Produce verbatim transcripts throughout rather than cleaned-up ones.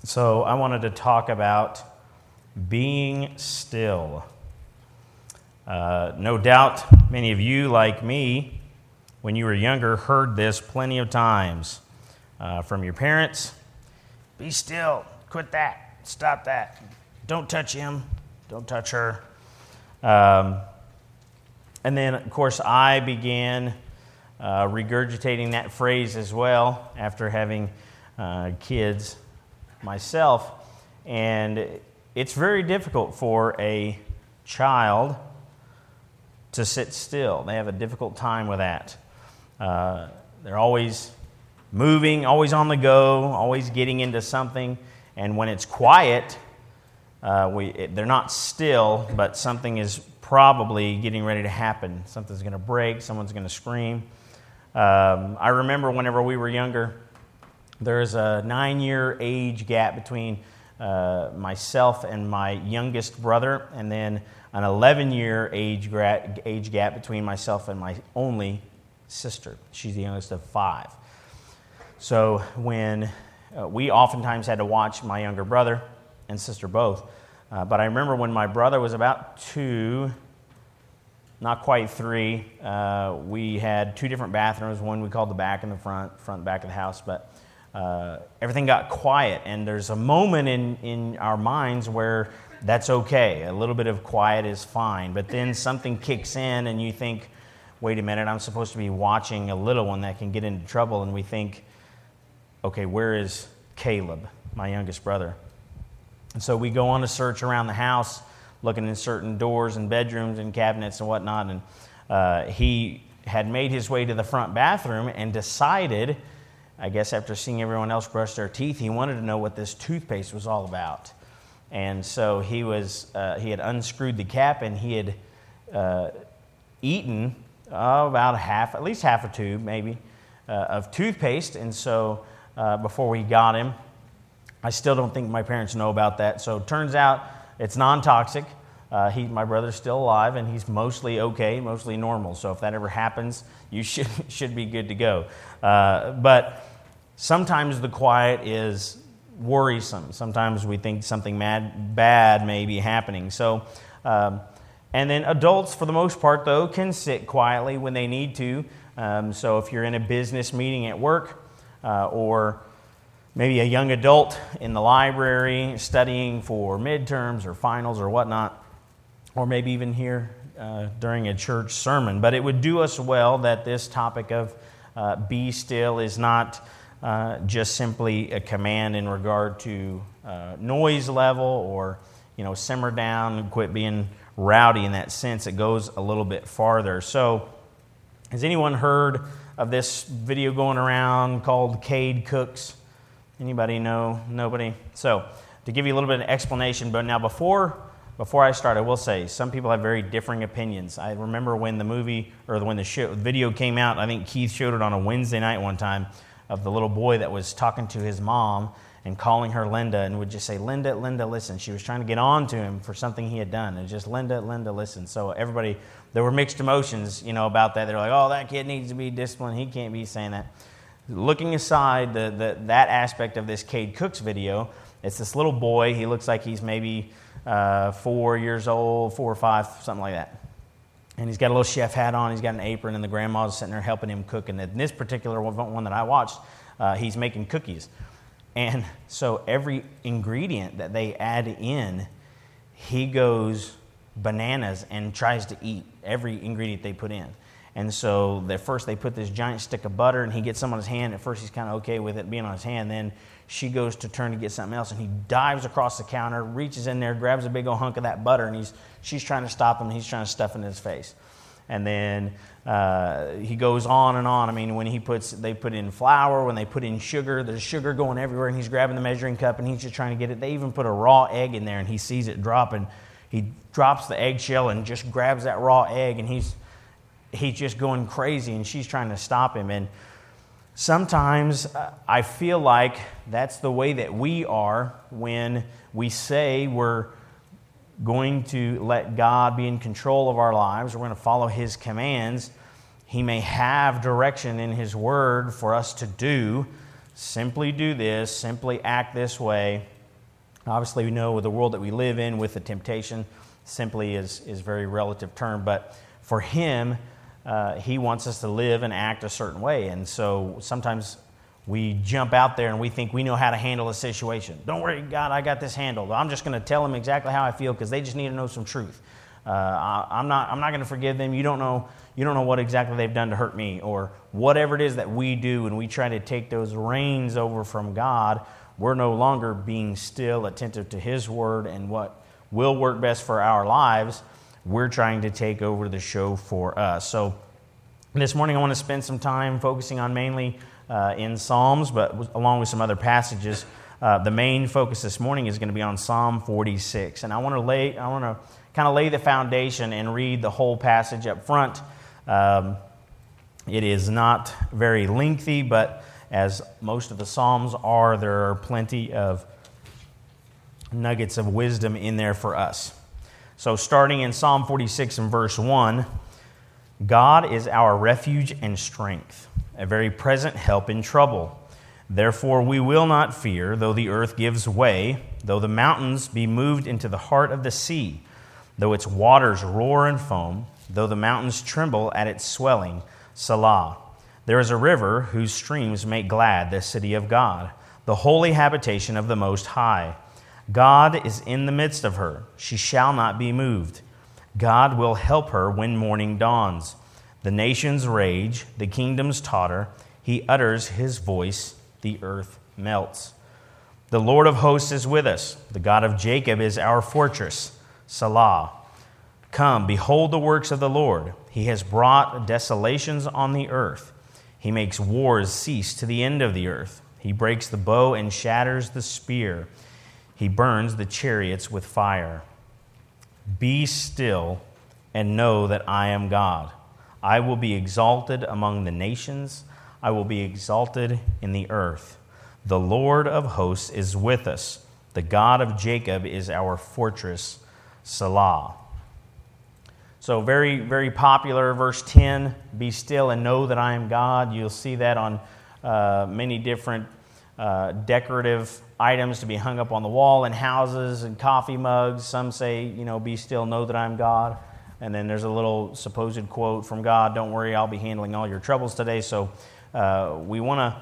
So I wanted to talk about being still. Uh, no doubt many of you, like me, when you were younger, heard this plenty of times uh, from your parents. Be still. Quit that. Stop that. Don't touch him. Don't touch her. Um, and then, of course, I began uh, regurgitating that phrase as well after having uh, kids myself. And it's very difficult for a child to sit still. They have a difficult time with that. Uh, they're always moving, always on the go, always getting into something. And when it's quiet, uh, we it, they're not still, but something is probably getting ready to happen. Something's going to break. Someone's going to scream. Um, I remember whenever we were younger, there's a nine-year age gap between uh, myself and my youngest brother, and then an eleven-year age, gra- age gap between myself and my only sister. She's the youngest of five. So when uh, we oftentimes had to watch my younger brother and sister both, uh, but I remember when my brother was about two, not quite three, uh, we had two different bathrooms. One we called the back and the front, front and back of the house, but uh, everything got quiet, and there's a moment in, in our minds where that's okay. A little bit of quiet is fine, but then something kicks in and you think, wait a minute, I'm supposed to be watching a little one that can get into trouble, and we think, okay, where is Caleb, my youngest brother? And so we go on a search around the house, looking in certain doors and bedrooms and cabinets and whatnot, and uh, he had made his way to the front bathroom and decided, I guess after seeing everyone else brush their teeth, he wanted to know what this toothpaste was all about. And so he was uh, he had unscrewed the cap, and he had uh, eaten uh, about a half, at least half a tube maybe, uh, of toothpaste. And so uh, before we got him, I still don't think my parents know about that. So it turns out it's non-toxic. Uh, he, my brother's still alive, and he's mostly okay, mostly normal. So if that ever happens, you should should be good to go. Uh, but sometimes the quiet is worrisome. Sometimes we think something mad, bad may be happening. So, um, and then adults, for the most part, though, can sit quietly when they need to. Um, so if you're in a business meeting at work, uh, or maybe a young adult in the library studying for midterms or finals or whatnot, or maybe even here uh, during a church sermon. But it would do us well that this topic of uh, be still is not uh, just simply a command in regard to uh, noise level or, you know, simmer down and quit being rowdy in that sense. It goes a little bit farther. So has anyone heard of this video going around called Cade Cooks? Anybody know? Nobody? So to give you a little bit of explanation, but now before before I start, I will say some people have very differing opinions. I remember when the movie or when the show, video came out, I think Keith showed it on a Wednesday night one time, of the little boy that was talking to his mom and calling her Linda and would just say, Linda, Linda, listen. She was trying to get on to him for something he had done. And just, Linda, Linda, listen. So everybody, there were mixed emotions, you know, about that. They're like, oh, that kid needs to be disciplined. He can't be saying that. Looking aside the, the that aspect of this Cade Cooks video, it's this little boy. He looks like he's maybe uh, four years old, four or five, something like that. And he's got a little chef hat on. He's got an apron, and the grandma's sitting there helping him cook. And in this particular one that I watched, uh, he's making cookies. And so every ingredient that they add in, he goes bananas and tries to eat every ingredient they put in. And so at first they put this giant stick of butter, and he gets some on his hand. At first he's kind of okay with it being on his hand. Then she goes to turn to get something else, and he dives across the counter, reaches in there, grabs a big old hunk of that butter, and he's she's trying to stop him. He's trying to stuff it in his face. And then uh, he goes on and on. I mean, when he puts, they put in flour, when they put in sugar, there's sugar going everywhere, and he's grabbing the measuring cup, and he's just trying to get it. They even put a raw egg in there, and he sees it drop, and he drops the eggshell and just grabs that raw egg, and he's he's just going crazy, and she's trying to stop him. And sometimes uh, I feel like that's the way that we are when we say we're going to let God be in control of our lives. We're going to follow His commands. He may have direction in His Word for us to do. Simply do this. Simply act this way. Obviously, we know with the world that we live in, with the temptation, simply is, is a very relative term. But for him, uh, he wants us to live and act a certain way. And so sometimes we jump out there and we think we know how to handle a situation. Don't worry, God, I got this handled. I'm just going to tell them exactly how I feel because they just need to know some truth. Uh, I, I'm not I'm not going to forgive them. You don't know you don't know what exactly they've done to hurt me, or whatever it is that we do, and we try to take those reins over from God. We're no longer being still, attentive to His Word and what will work best for our lives. We're trying to take over the show for us. So this morning I want to spend some time focusing on mainly uh, in Psalms, but along with some other passages. Uh, the main focus this morning is going to be on Psalm forty-six, and I want to lay I want to kind of lay the foundation and read the whole passage up front. Um, it is not very lengthy, but as most of the Psalms are, there are plenty of nuggets of wisdom in there for us. So starting in Psalm forty-six and verse one, God is our refuge and strength, a very present help in trouble. Therefore we will not fear, though the earth gives way, though the mountains be moved into the heart of the sea, though its waters roar and foam, though the mountains tremble at its swelling. Selah. There is a river whose streams make glad the city of God, the holy habitation of the Most High. God is in the midst of her. She shall not be moved. God will help her when morning dawns. The nations rage, the kingdoms totter. He utters his voice, the earth melts. The Lord of hosts is with us. The God of Jacob is our fortress. Selah. Come, behold the works of the Lord. He has brought desolations on the earth. He makes wars cease to the end of the earth. He breaks the bow and shatters the spear. He burns the chariots with fire. Be still and know that I am God. I will be exalted among the nations. I will be exalted in the earth. The Lord of hosts is with us. The God of Jacob is our fortress. Selah. So very, very popular, verse ten, be still and know that I am God. You'll see that on uh, many different uh, decorative items to be hung up on the wall in houses and coffee mugs. Some say, you know, be still, know that I'm God. And then there's a little supposed quote from God, don't worry, I'll be handling all your troubles today. So uh, we want to,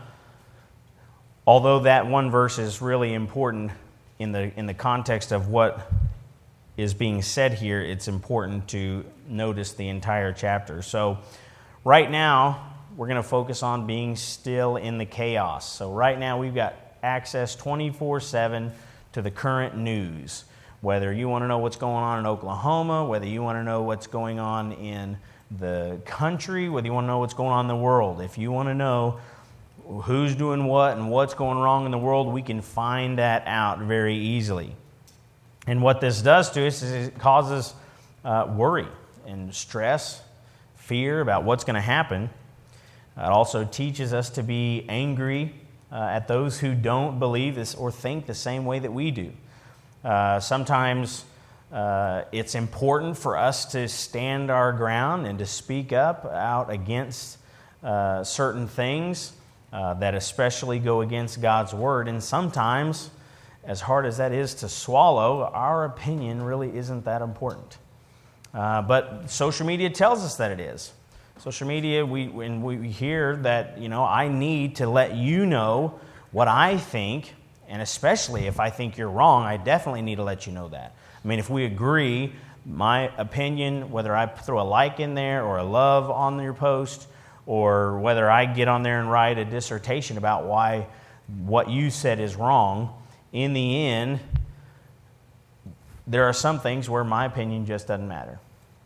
although that one verse is really important in the in the context of what is being said here, it's important to notice the entire chapter. So right now, we're going to focus on being still in the chaos. So right now, we've got access twenty-four seven to the current news. Whether you want to know what's going on in Oklahoma, whether you want to know what's going on in the country, whether you want to know what's going on in the world. If you want to know who's doing what and what's going wrong in the world, we can find that out very easily. And what this does to us is it causes uh, worry and stress, fear about what's going to happen. It also teaches us to be angry uh, at those who don't believe this or think the same way that we do. Uh, sometimes uh, it's important for us to stand our ground and to speak up out against uh, certain things uh, that especially go against God's Word. And sometimes, as hard as that is to swallow, our opinion really isn't that important. Uh, but social media tells us that it is. Social media, we when we hear that, you know, I need to let you know what I think, and especially if I think you're wrong, I definitely need to let you know that. I mean, if we agree, my opinion, whether I throw a like in there or a love on your post, or whether I get on there and write a dissertation about why what you said is wrong, in the end, there are some things where my opinion just doesn't matter.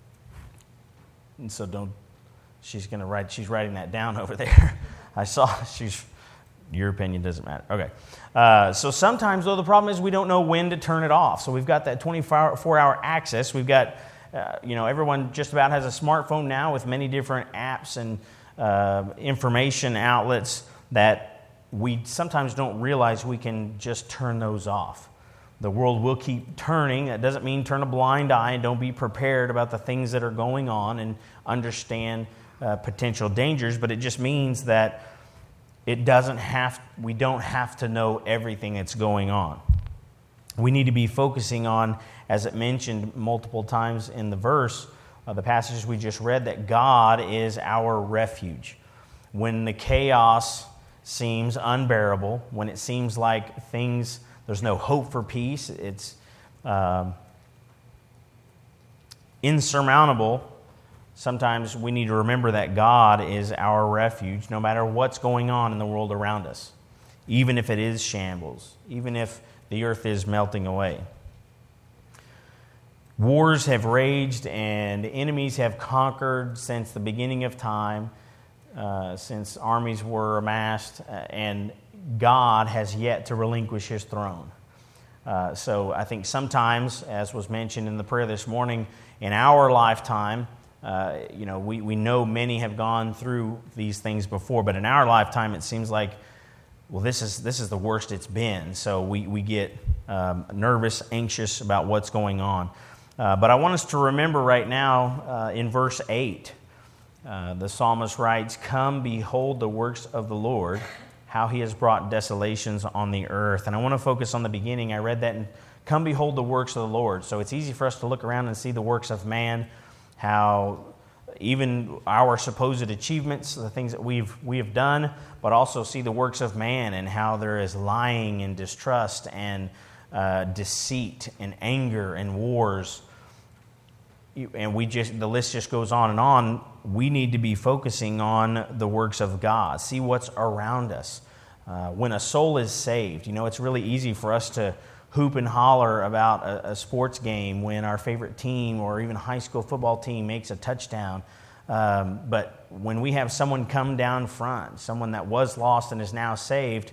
And so don't, she's going to write, she's writing that down over there. I saw, she's, your opinion doesn't matter. Okay. Uh, so sometimes, though, the problem is we don't know when to turn it off. So we've got that twenty-four hour access. We've got, uh, you know, everyone just about has a smartphone now with many different apps and uh, information outlets that we sometimes don't realize we can just turn those off. The world will keep turning. That doesn't mean turn a blind eye and don't be prepared about the things that are going on and understand uh, potential dangers, but it just means that it doesn't have, we don't have to know everything that's going on. we need to be focusing on, as it mentioned multiple times in the verse, uh, the passages we just read, that God is our refuge. When the chaos seems unbearable, when it seems like things, there's no hope for peace, it's um, insurmountable, sometimes we need to remember that God is our refuge no matter what's going on in the world around us, even if it is shambles, even if the earth is melting away. Wars have raged and enemies have conquered since the beginning of time, uh, since armies were amassed, uh, and God has yet to relinquish his throne. Uh, so I think sometimes, as was mentioned in the prayer this morning, in our lifetime, uh, you know, we, we know many have gone through these things before, but in our lifetime it seems like, well, this is this is the worst it's been. So we, we get um, nervous, anxious about what's going on. Uh, but I want us to remember right now uh, in verse eight, uh, the psalmist writes, "Come, behold the works of the Lord, how he has brought desolations on the earth." And I want to focus on the beginning. I read that in, "Come, behold the works of the Lord." So it's easy for us to look around and see the works of man, how even our supposed achievements, the things that we've we have done, but also see the works of man and how there is lying and distrust and uh, deceit and anger and wars. And we just the list just goes on and on. We need to be focusing on the works of God. See what's around us. Uh, when a soul is saved, you know, it's really easy for us to hoop and holler about a, a sports game when our favorite team or even a high school football team makes a touchdown. Um, but when we have someone come down front, someone that was lost and is now saved,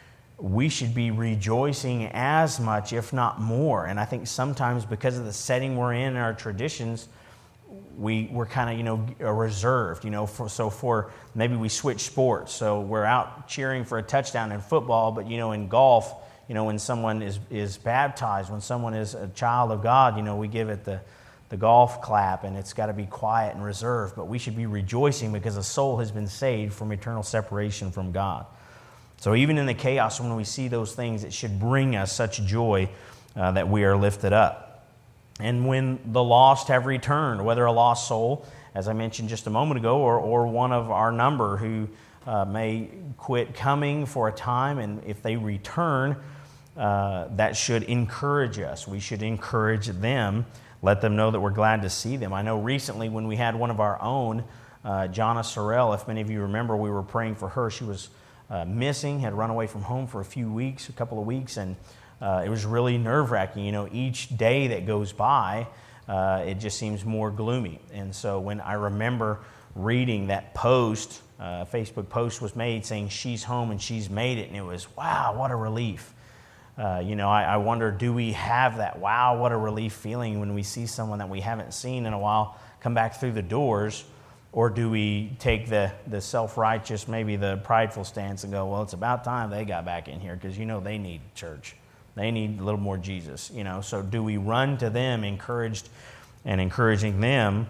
we should be rejoicing as much, if not more. And I think sometimes because of the setting we're in, our traditions, we, we're kind of, you know, reserved, you know, for, so for maybe we switch sports. So we're out cheering for a touchdown in football, but, you know, in golf, you know, when someone is, is baptized, when someone is a child of God, you know, we give it the, the golf clap, and it's got to be quiet and reserved. But we should be rejoicing because a soul has been saved from eternal separation from God. So even in the chaos, when we see those things, it should bring us such joy uh, that we are lifted up. And when the lost have returned, whether a lost soul, as I mentioned just a moment ago, or, or one of our number who uh, may quit coming for a time, and if they return, uh, that should encourage us. We should encourage them, let them know that we're glad to see them. I know recently when we had one of our own, uh, Jonna Sorrell, if many of you remember, we were praying for her. She was Uh, missing, had run away from home for a few weeks, a couple of weeks, and uh, it was really nerve-wracking. You know, each day that goes by, uh, it just seems more gloomy. And so when I remember reading that post, uh, Facebook post was made saying she's home and she's made it, and it was, wow, what a relief. Uh, you know, I, I wonder, do we have that, wow, what a relief feeling when we see someone that we haven't seen in a while come back through the doors? Or do we take the, the self-righteous, maybe the prideful stance and go, well, it's about time they got back in here because, you know, they need church. They need a little more Jesus, you know. So do we run to them encouraged and encouraging them?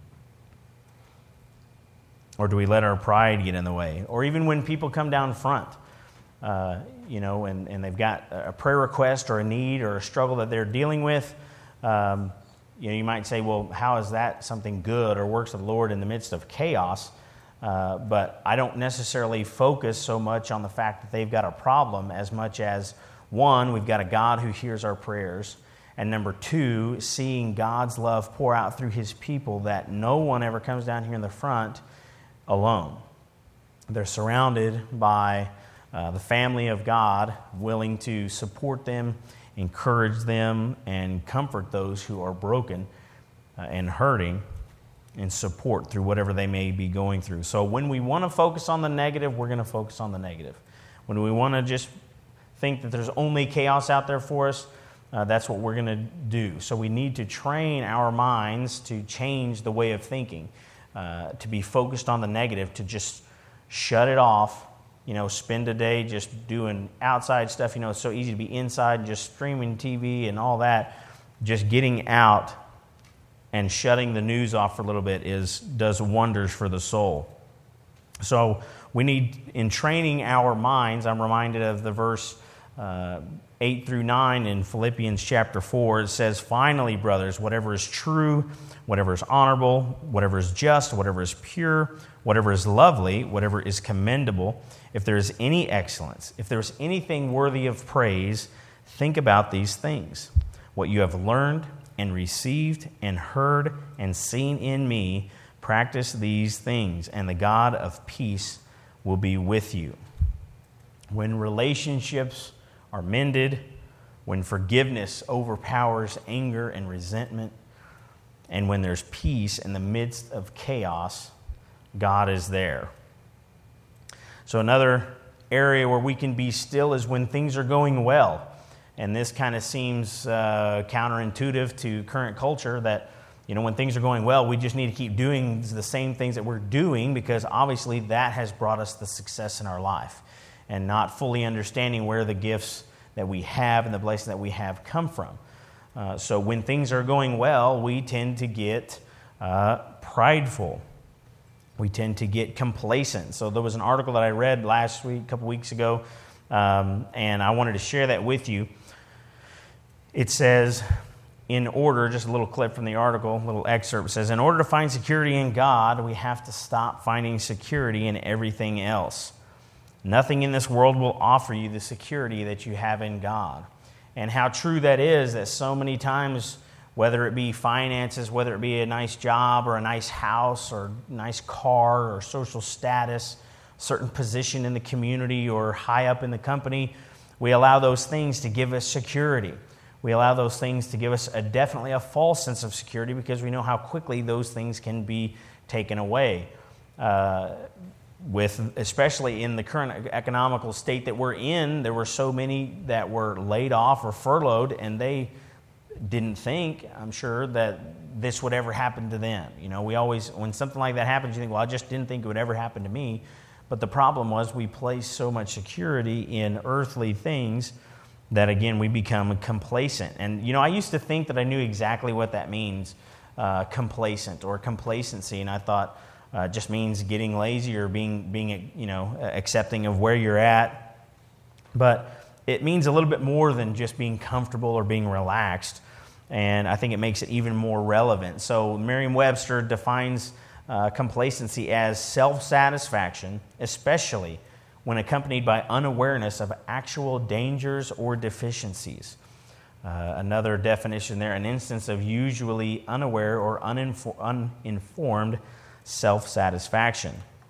Or do we let our pride get in the way? Or even when people come down front, uh, you know, and, and they've got a prayer request or a need or a struggle that they're dealing with, um, you know, you might say, well, how is that something good or works of the Lord in the midst of chaos? Uh, but I don't necessarily focus so much on the fact that they've got a problem as much as, one, we've got a God who hears our prayers, and number two, seeing God's love pour out through his people, that no one ever comes down here in the front alone. They're surrounded by uh, the family of God, willing to support them, encourage them, and comfort those who are broken uh, and hurting, and support through whatever they may be going through. So when we want to focus on the negative, we're going to focus on the negative. When we want to just think that there's only chaos out there for us, uh, that's what we're going to do. So we need to train our minds to change the way of thinking, uh, to be focused on the negative, to just shut it off. You know, spend a day just doing outside stuff. You know, it's so easy to be inside and just streaming T V and all that. Just getting out and shutting the news off for a little bit is does wonders for the soul. So we need, in training our minds, I'm reminded of the verse uh, eight through nine in Philippians chapter four, it says, "Finally, brothers, whatever is true, whatever is honorable, whatever is just, whatever is pure, whatever is lovely, whatever is commendable, if there is any excellence, if there is anything worthy of praise, think about these things. What you have learned and received and heard and seen in me, practice these things, and the God of peace will be with you." When relationships are mended, when forgiveness overpowers anger and resentment, and when there's peace in the midst of chaos, God is there. So another area where we can be still is when things are going well. And this kind of seems uh, counterintuitive to current culture that, you know, when things are going well, we just need to keep doing the same things that we're doing because obviously that has brought us the success in our life. And not fully understanding where the gifts that we have and the blessings that we have come from. Uh, so when things are going well, we tend to get uh, prideful. We tend to get complacent. So there was an article that I read last week, a couple weeks ago, um, and I wanted to share that with you. It says, in order, just a little clip from the article, a little excerpt, says, in order to find security in God, we have to stop finding security in everything else. Nothing in this world will offer you the security that you have in God. And how true that is, that so many times, whether it be finances, whether it be a nice job or a nice house or a nice car or social status, certain position in the community or high up in the company, we allow those things to give us security. We allow those things to give us a definitely a false sense of security because we know how quickly those things can be taken away. Uh, With especially in the current economical state that we're in, there were so many that were laid off or furloughed, and they didn't think, I'm sure, that this would ever happen to them. You know, we always, when something like that happens, you think, well, I just didn't think it would ever happen to me. But the problem was we place so much security in earthly things that, again, we become complacent. And, you know, I used to think that I knew exactly what that means, uh, complacent or complacency, and I thought, Uh, just means getting lazy or being, being, you know, accepting of where you're at. But it means a little bit more than just being comfortable or being relaxed. And I think it makes it even more relevant. So Merriam-Webster defines uh, complacency as self-satisfaction, especially when accompanied by unawareness of actual dangers or deficiencies. Uh, another definition there, an instance of usually unaware or uninfor- uninformed self-satisfaction.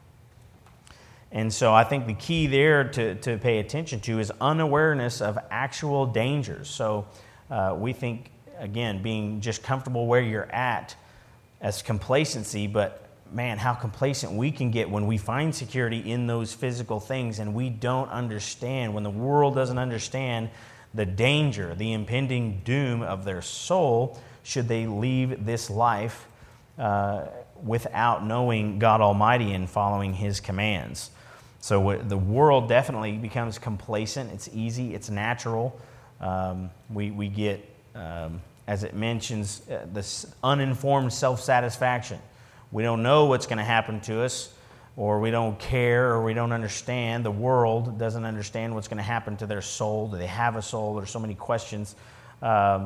And so I think the key there to, to pay attention to is unawareness of actual dangers. So uh, we think, again, being just comfortable where you're at as complacency, but man, how complacent we can get when we find security in those physical things and we don't understand, when the world doesn't understand the danger, the impending doom of their soul should they leave this life uh, without knowing God Almighty and following His commands. So the world definitely becomes complacent. It's easy. It's natural. Um, we, we get, um, as it mentions, uh, this uninformed self-satisfaction. We don't know what's going to happen to us, or we don't care, or we don't understand. The world doesn't understand what's going to happen to their soul. Do they have a soul? There's so many questions. Um,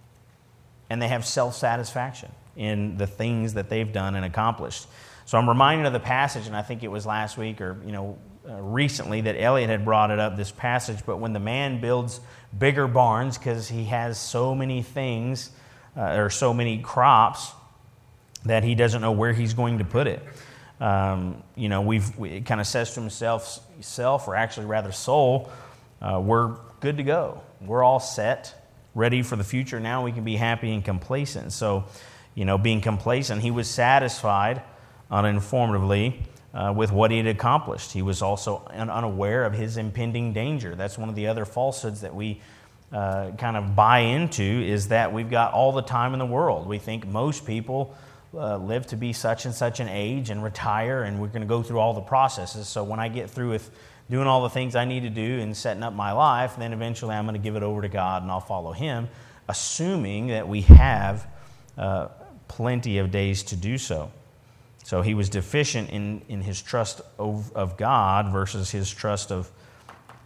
and they have self-satisfaction in the things that they've done and accomplished. So I'm reminded of the passage, and I think it was last week or you know uh, recently that Elliot had brought it up, this passage, but when the man builds bigger barns because he has so many things uh, or so many crops that he doesn't know where he's going to put it. Um, you know, we've we, it kind of says to himself, self, or actually rather soul, uh, we're good to go. We're all set, ready for the future. Now we can be happy and complacent. So, you know, being complacent, he was satisfied uninformatively uh, with what he had accomplished. He was also un- unaware of his impending danger. That's one of the other falsehoods that we uh, kind of buy into, is that we've got all the time in the world. We think most people uh, live to be such and such an age and retire, and we're going to go through all the processes. So when I get through with doing all the things I need to do and setting up my life, then eventually I'm going to give it over to God and I'll follow Him, assuming that we have uh, plenty of days to do so. So he was deficient in, in his trust of, of God versus his trust of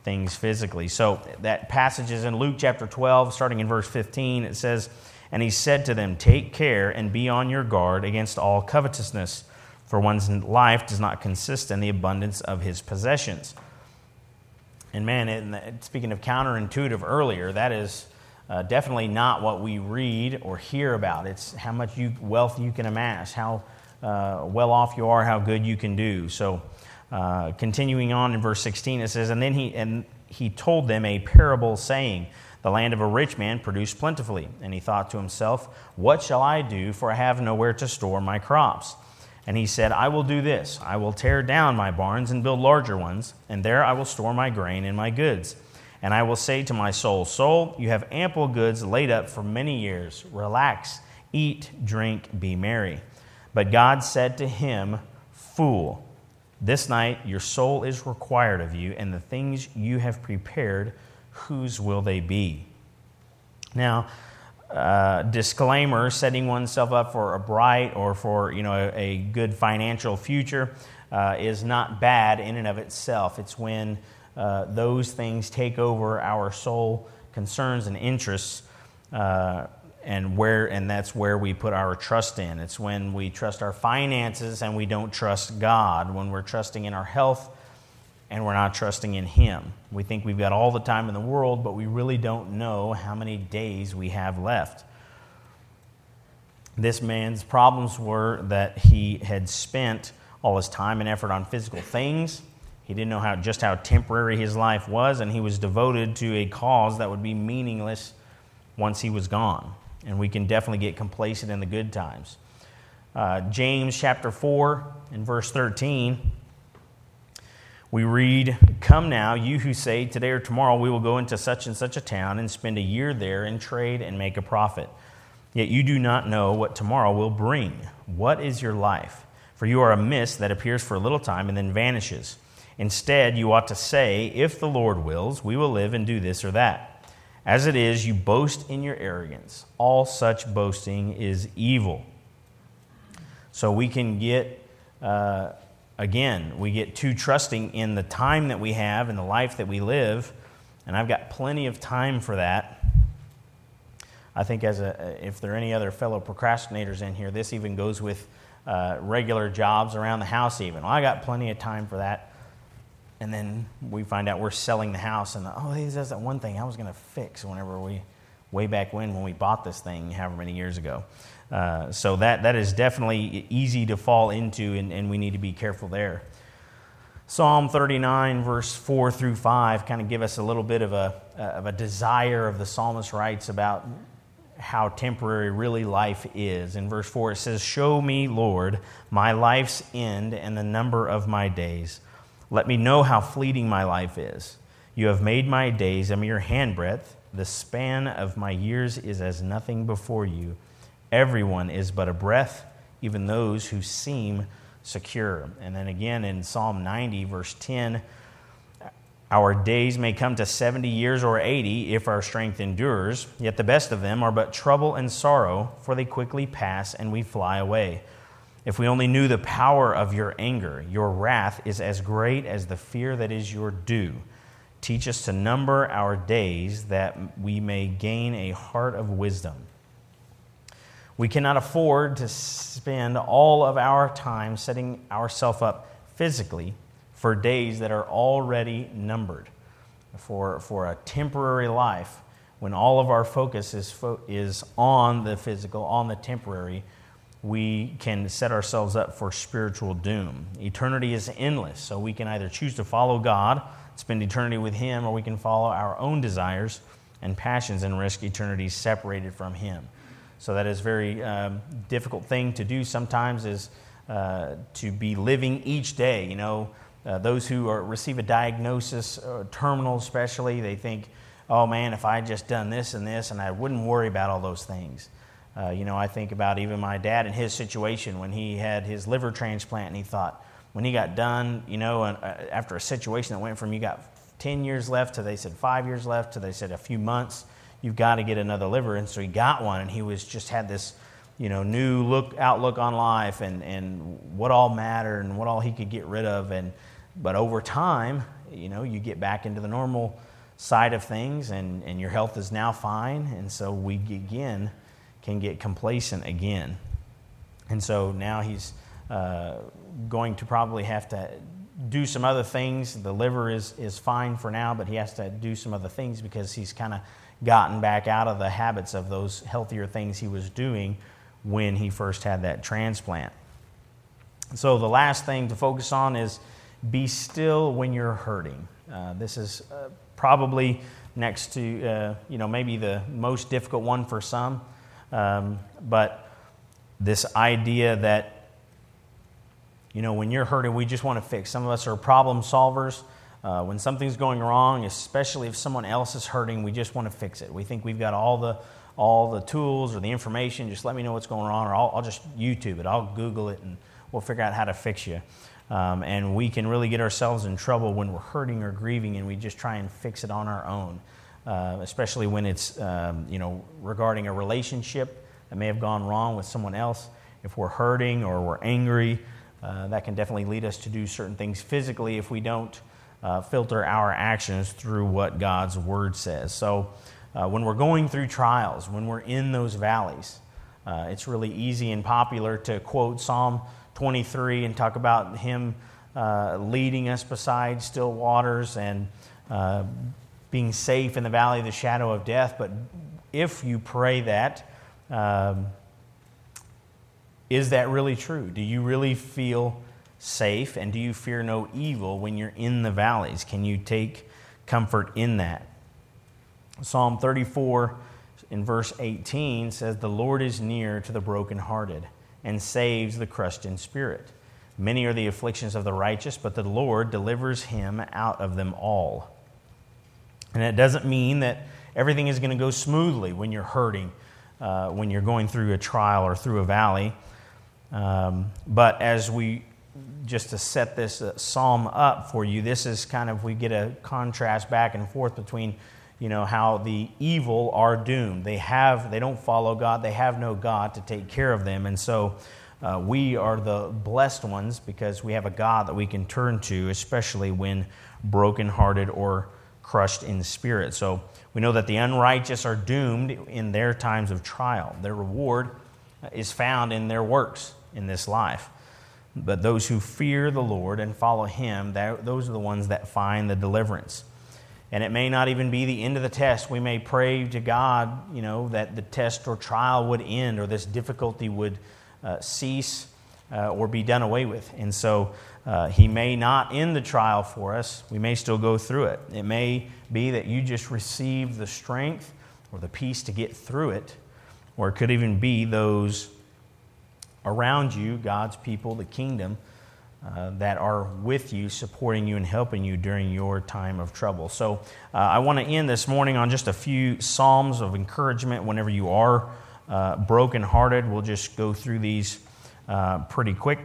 things physically. So that passage is in Luke chapter twelve, starting in verse fifteen. It says, "And he said to them, take care and be on your guard against all covetousness, for one's life does not consist in the abundance of his possessions." And man, it, speaking of counterintuitive earlier, that is uh, definitely not what we read or hear about. It's how much you, wealth you can amass, how uh, well off you are, how good you can do. So uh, continuing on in verse sixteen, it says, And then he and he told them a parable, saying, The land of a rich man produced plentifully. And he thought to himself, What shall I do, for I have nowhere to store my crops? And he said, I will do this. I will tear down my barns and build larger ones, and there I will store my grain and my goods. And I will say to my soul, Soul, you have ample goods laid up for many years. Relax, eat, drink, be merry. But God said to him, Fool, this night your soul is required of you, and the things you have prepared, whose will they be? Now, Uh, disclaimer, setting oneself up for a bright or for you know a, a good financial future uh, is not bad in and of itself. It's when uh, those things take over our soul concerns and interests, uh, and where and that's where we put our trust in. It's when we trust our finances and we don't trust God. When we're trusting in our health and we're not trusting in Him. We think we've got all the time in the world, but we really don't know how many days we have left. This man's problems were that he had spent all his time and effort on physical things. He didn't know how just how temporary his life was, and he was devoted to a cause that would be meaningless once he was gone. And we can definitely get complacent in the good times. Uh, James chapter four and verse thirteen, we read, Come now, you who say, Today or tomorrow we will go into such and such a town and spend a year there and trade and make a profit. Yet you do not know what tomorrow will bring. What is your life? For you are a mist that appears for a little time and then vanishes. Instead, you ought to say, If the Lord wills, we will live and do this or that. As it is, you boast in your arrogance. All such boasting is evil. So we can get... Uh, Again, we get too trusting in the time that we have and the life that we live, and I've got plenty of time for that. I think as a, if there are any other fellow procrastinators in here, this even goes with uh, regular jobs around the house even. Well, I got plenty of time for that. And then we find out we're selling the house, and oh, hey, that's that one thing I was going to fix whenever we, way back when, when we bought this thing however many years ago. Uh, so that, that is definitely easy to fall into, and, and we need to be careful there. Psalm thirty-nine, verse four through five, kind of give us a little bit of a, of a desire of the psalmist writes about how temporary really life is. In verse four, it says, Show me, Lord, my life's end and the number of my days. Let me know how fleeting my life is. You have made my days a mere handbreadth. The span of my years is as nothing before you. Everyone is but a breath, even those who seem secure. And then again in Psalm ninety, verse ten, Our days may come to seventy years or eighty if our strength endures, yet the best of them are but trouble and sorrow, for they quickly pass and we fly away. If we only knew the power of your anger, your wrath is as great as the fear that is your due. Teach us to number our days that we may gain a heart of wisdom. We cannot afford to spend all of our time setting ourselves up physically for days that are already numbered. For, for a temporary life, when all of our focus is, fo- is on the physical, on the temporary, we can set ourselves up for spiritual doom. Eternity is endless, so we can either choose to follow God, spend eternity with Him, or we can follow our own desires and passions and risk eternity separated from Him. So that is a very um, difficult thing to do sometimes, is uh, to be living each day. You know, uh, those who are, receive a diagnosis, uh, terminal especially, they think, oh man, if I had just done this and this, and I wouldn't worry about all those things. Uh, you know, I think about even my dad and his situation when he had his liver transplant, and he thought, when he got done, you know, and, uh, after a situation that went from you got ten years left to they said five years left to they said a few months, you've got to get another liver. And so he got one, and he was just had this, you know, new look outlook on life and, and what all mattered and what all he could get rid of. And but over time, you know, you get back into the normal side of things, and, and your health is now fine. And so we, again, can get complacent again. And so now he's uh, going to probably have to do some other things. The liver is, is fine for now, but he has to do some other things because he's kind of gotten back out of the habits of those healthier things he was doing when he first had that transplant. So the last thing to focus on is be still when you're hurting. Uh, this is uh, probably next to, uh, you know, maybe the most difficult one for some. Um, but this idea that, you know, when you're hurting, we just want to fix. Some of us are problem solvers. Uh, when something's going wrong, especially if someone else is hurting, we just want to fix it. We think we've got all the all the tools or the information. Just let me know what's going on, or I'll, I'll just YouTube it. I'll Google it, and we'll figure out how to fix you. Um, and we can really get ourselves in trouble when we're hurting or grieving, and we just try and fix it on our own, uh, especially when it's um, you know regarding a relationship that may have gone wrong with someone else. If we're hurting or we're angry, uh, that can definitely lead us to do certain things physically if we don't uh, filter our actions through what God's Word says. So uh, when we're going through trials, when we're in those valleys, uh, it's really easy and popular to quote Psalm twenty-three and talk about Him uh, leading us beside still waters and uh, being safe in the valley of the shadow of death. But if you pray that, um, is that really true? Do you really feel safe, and do you fear no evil when you're in the valleys? Can you take comfort in that? Psalm thirty-four in verse eighteen says, "The Lord is near to the brokenhearted and saves the crushed in spirit. Many are the afflictions of the righteous, but the Lord delivers him out of them all." And it doesn't mean that everything is going to go smoothly when you're hurting, uh, when you're going through a trial or through a valley. Um, but as we, just to set this uh, psalm up for you, this is kind of, we get a contrast back and forth between, you know, how the evil are doomed. They have, they don't follow God. They have no God to take care of them. And so uh, we are the blessed ones because we have a God that we can turn to, especially when brokenhearted or crushed in spirit. So we know that the unrighteous are doomed in their times of trial. Their reward is found in their works in this life. But those who fear the Lord and follow Him, that, those are the ones that find the deliverance. And it may not even be the end of the test. We may pray to God, you know, that the test or trial would end, or this difficulty would uh, cease uh, or be done away with. And so uh, He may not end the trial for us. We may still go through it. It may be that you just receive the strength or the peace to get through it. Or it could even be those around you, God's people, the kingdom, uh, that are with you, supporting you and helping you during your time of trouble. So uh, I want to end this morning on just a few psalms of encouragement whenever you are uh, brokenhearted. We'll just go through these uh, pretty quick.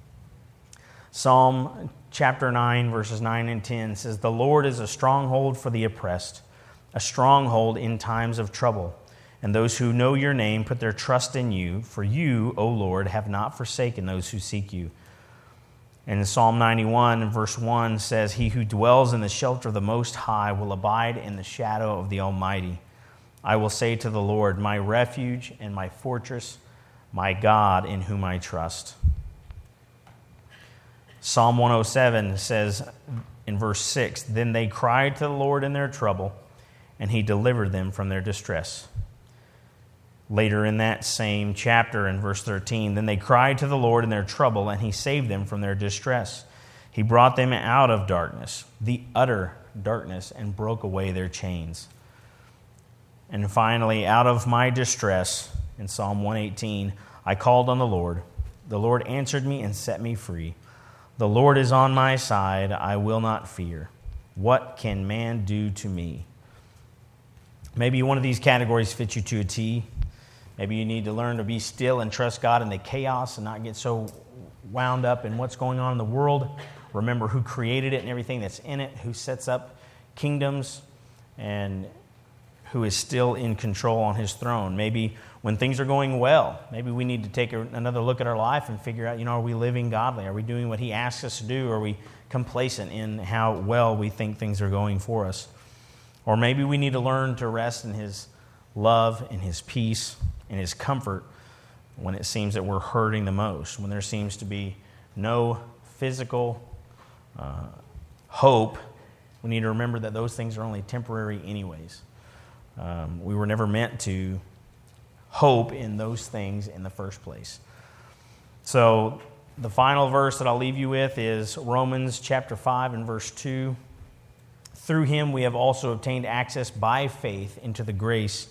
Psalm chapter nine, verses nine and ten says, "The Lord is a stronghold for the oppressed, a stronghold in times of trouble. And those who know your name put their trust in you. For you, O Lord, have not forsaken those who seek you." And Psalm ninety-one, verse one says, "He who dwells in the shelter of the Most High will abide in the shadow of the Almighty. I will say to the Lord, my refuge and my fortress, my God in whom I trust." Psalm one oh seven says in verse six, "Then they cried to the Lord in their trouble, and He delivered them from their distress." Later in that same chapter, in verse thirteen, "Then they cried to the Lord in their trouble, and He saved them from their distress. He brought them out of darkness, the utter darkness, and broke away their chains." And finally, "Out of my distress," in Psalm one eighteen, "I called on the Lord. The Lord answered me and set me free. The Lord is on my side. I will not fear. What can man do to me?" Maybe one of these categories fits you to a T. Maybe you need to learn to be still and trust God in the chaos and not get so wound up in what's going on in the world. Remember who created it and everything that's in it, who sets up kingdoms, and who is still in control on His throne. Maybe when things are going well, maybe we need to take a, another look at our life and figure out, you know, are we living godly? Are we doing what He asks us to do? Are we complacent in how well we think things are going for us. Or maybe we need to learn to rest in His love and His peace and His comfort when it seems that we're hurting the most, when there seems to be no physical uh, hope. We need to remember that those things are only temporary anyways. Um, we were never meant to hope in those things in the first place. So the final verse that I'll leave you with is Romans chapter five and verse two. Through Him we have also obtained access by faith into the grace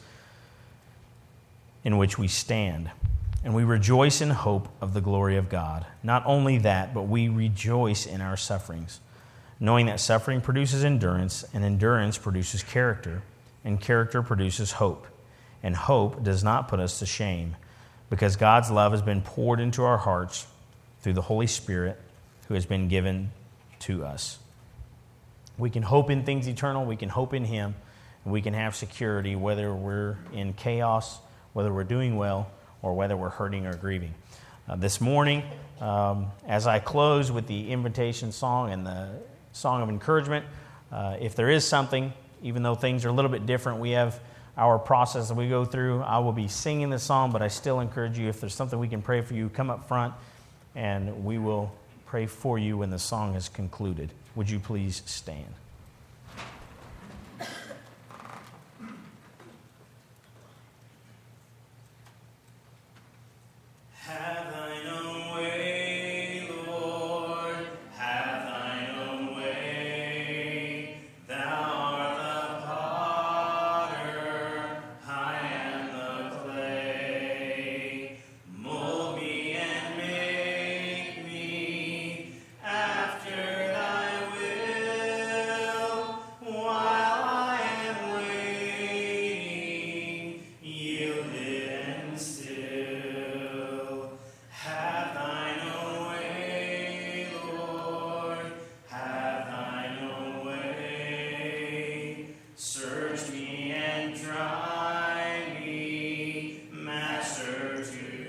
in which we stand. And we rejoice in hope of the glory of God. Not only that, but we rejoice in our sufferings, knowing that suffering produces endurance, and endurance produces character, and character produces hope. And hope does not put us to shame, because God's love has been poured into our hearts through the Holy Spirit who has been given to us. We can hope in things eternal, we can hope in Him, and we can have security whether we're in chaos, whether we're doing well, or whether we're hurting or grieving. Uh, this morning, um, as I close with the invitation song and the song of encouragement, uh, if there is something, even though things are a little bit different, we have our process that we go through. I will be singing the song, but I still encourage you, if there's something we can pray for you, come up front and we will pray for you when the song is concluded. Would you please stand? Have thine own way, Lord, have thine own way. Thou art the potter, I am the clay. Mold me and make me after thy will, while I am waiting, yielded and still. Have thine own way, Lord, have thine own way. Search me and try me, Master,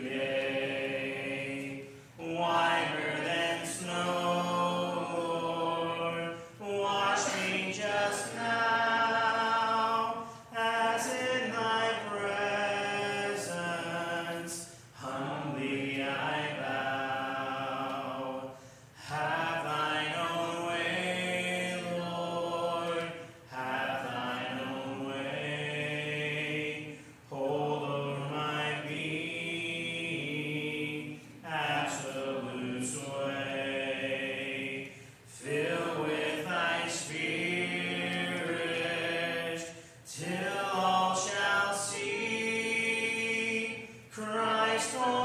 today. Whiter than snow, Lord, wash me just now, as in thy presence humbly I bow. Have thine own way, Lord, have thine own way. Hold over my being, absolute sway. Fill with thy Spirit, till all shall see Christ.